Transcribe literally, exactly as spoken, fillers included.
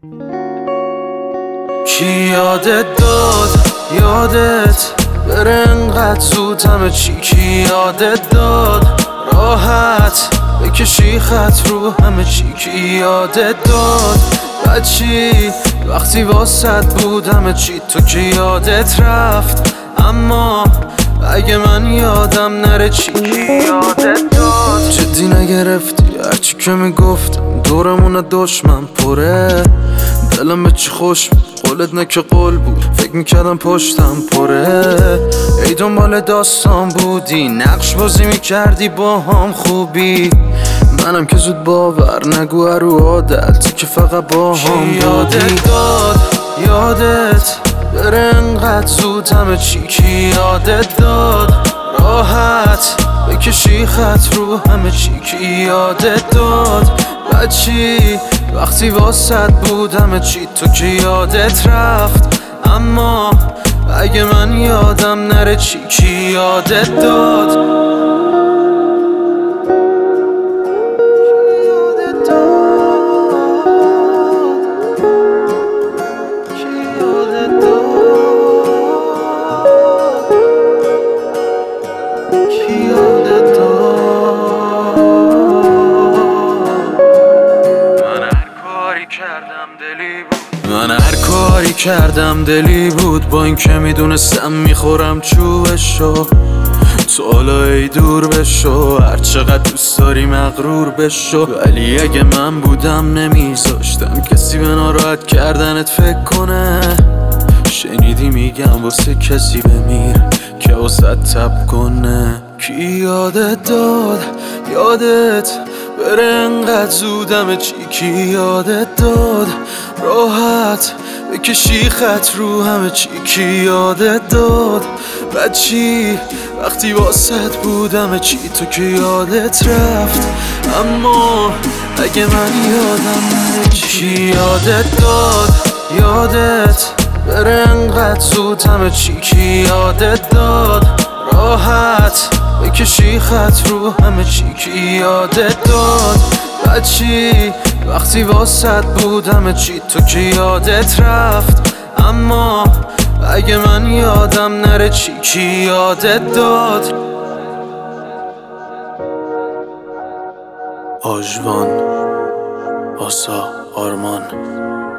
کی یادت داد یادت بره انقدر زود همه چی؟ کی یادت داد راحت بکشی خط رو همه چی؟ کی یادت داد بعد چی وقتی واسط بود همه چی؟ تو که یادت رفت اما اگه من یادم نره چی؟ کی یادت داد جدی نگرفتی هرچی که میگفتم دورمون دشمن پره دلم به چی خوش بود قولت نه که قول بود فکر میکردم پشتم پره ای دنبال داستان بودی نقش بازی میکردی با هم خوبی منم که زود باور نگو رو عادت تو که فقط با هم بودی یادت داد یادت بره انقدر زود همه چی؟ کی یادت داد راحت بکشی خط رو همه چی؟ کی یادت داد بعد چی وقتی واسط بود همه چی؟ تو که یادت رفت اما اگه من یادم نره چی؟ کی یادت داد من هر کاری کردم دلی بود با این که میدونستم میخورم چوبشو تو حالا ای دور بشو هر چقدر دوست داری مغرور بشو ولی اگه من بودم نمیذاشتم کسی به ناراحت کردنت فکر کنه شنیدی میگم واسه کسی بمیر که واسه تب کنه کی یادت داد یادت بره انقدر زود همه چی؟ کی یادت داد راحت بکشی خط رو همه چی؟ کی یادت داد بعد چی وقتی واسط بود همه چی؟ تو که یادت رفت اما اگه من یادم نره چی؟ کی یادت داد یادت بره انقدر زود همه چی؟ کی یادت داد راحت بکشی خط رو همه چی؟ کی یادت داد بعد چی وقتی واسط بود همه چی؟ تو که یادت رفت اما اگه من یادم نره چی؟ کی یادت داد آژوان آسا آرمان